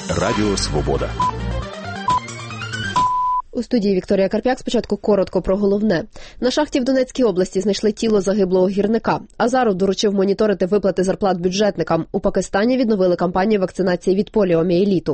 Радіо Свобода. У студії Вікторія Карп'як. Спочатку коротко про головне. На шахті в Донецькій області знайшли тіло загиблого гірника. Азаров доручив моніторити виплати зарплат бюджетникам. У Пакистані відновили кампанію вакцинації від поліомієліту.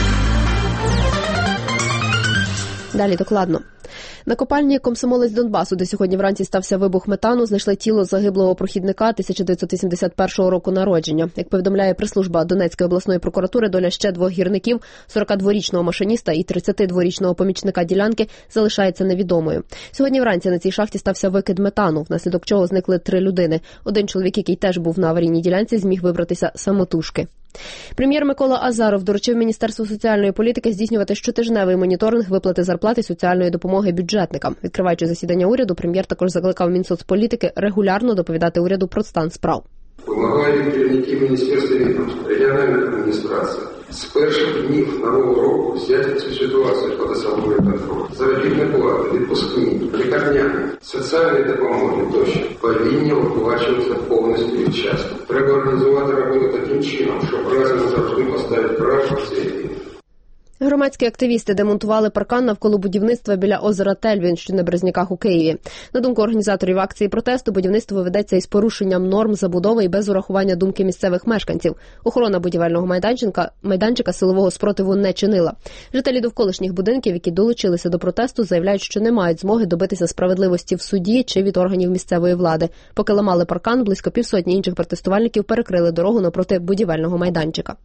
Далі докладно. На копальні «Комсомолець Донбасу», де сьогодні вранці стався вибух метану, знайшли тіло загиблого прохідника 1981 року народження. Як повідомляє прес-служба Донецької обласної прокуратури, доля ще двох гірників – 42-річного машиніста і 32-річного помічника ділянки – залишається невідомою. Сьогодні вранці на цій шахті стався викид метану, внаслідок чого зникли 3 людини. Один чоловік, який теж був на аварійній ділянці, зміг вибратися самотужки. Прем'єр Микола Азаров доручив Міністерству соціальної політики здійснювати щотижневий моніторинг виплати зарплати і соціальної допомоги бюджетникам. Відкриваючи засідання уряду, прем'єр також закликав Мінсоцполітики регулярно доповідати уряду про стан справ. Вимагають керівників міністерства відомств, регіональних адміністрацій з перших днів нового року взяти цю ситуацію під особливий контроль. Заробітні плати, відпускні, лікарняні, соціальні допомоги тощо повинні виплачуватися повністю і вчасно. Треба організувати роботу таким чином, щоб раз і назавжди поставити крапку в цій війні. Громадські активісти демонтували паркан навколо будівництва біля озера Тельвін, що на Березняках у Києві. На думку організаторів акції протесту, будівництво ведеться із порушенням норм забудови і без урахування думки місцевих мешканців. Охорона будівельного майданчика силового спротиву не чинила. Жителі довколишніх будинків, які долучилися до протесту, заявляють, що не мають змоги добитися справедливості в суді чи від органів місцевої влади. Поки ламали паркан, близько півсотні інших протестувальників перекрили дорогу навпроти будівельного майданчика.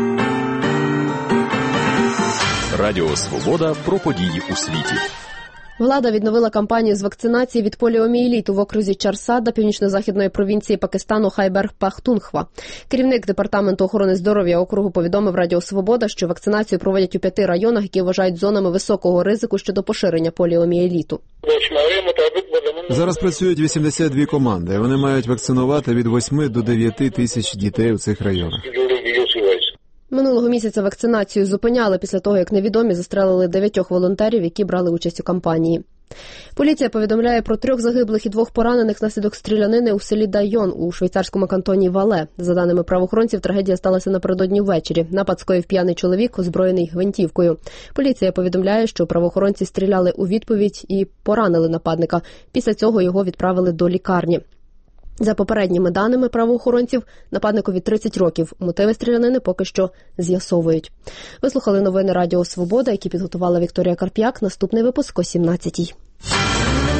Радіо Свобода про події у світі. Влада відновила кампанію з вакцинації від поліомієліту в окрузі Чарсада північно-західної провінції Пакистану Хайбер-Пахтунхва. Керівник департаменту охорони здоров'я округу повідомив Радіо Свобода, що вакцинацію проводять у 5 районах, які вважають зонами високого ризику щодо поширення поліомієліту. Зараз працюють 82 команди. Вони мають вакцинувати від 8 до 9 тисяч дітей у цих районах. Минулого місяця вакцинацію зупиняли після того, як невідомі застрелили 9 волонтерів, які брали участь у кампанії. Поліція повідомляє про 3 загиблих і 2 поранених внаслідок стрілянини у селі Дайон у швейцарському кантоні Вале. За даними правоохоронців, трагедія сталася напередодні ввечері. Напад скоїв п'яний чоловік, озброєний гвинтівкою. Поліція повідомляє, що правоохоронці стріляли у відповідь і поранили нападника. Після цього його відправили до лікарні. За попередніми даними правоохоронців, нападникові 30 років. Мотиви стрілянини поки що з'ясовують. Ви слухали новини Радіо Свобода, які підготувала Вікторія Карп'як. Наступний випуск о 17-й.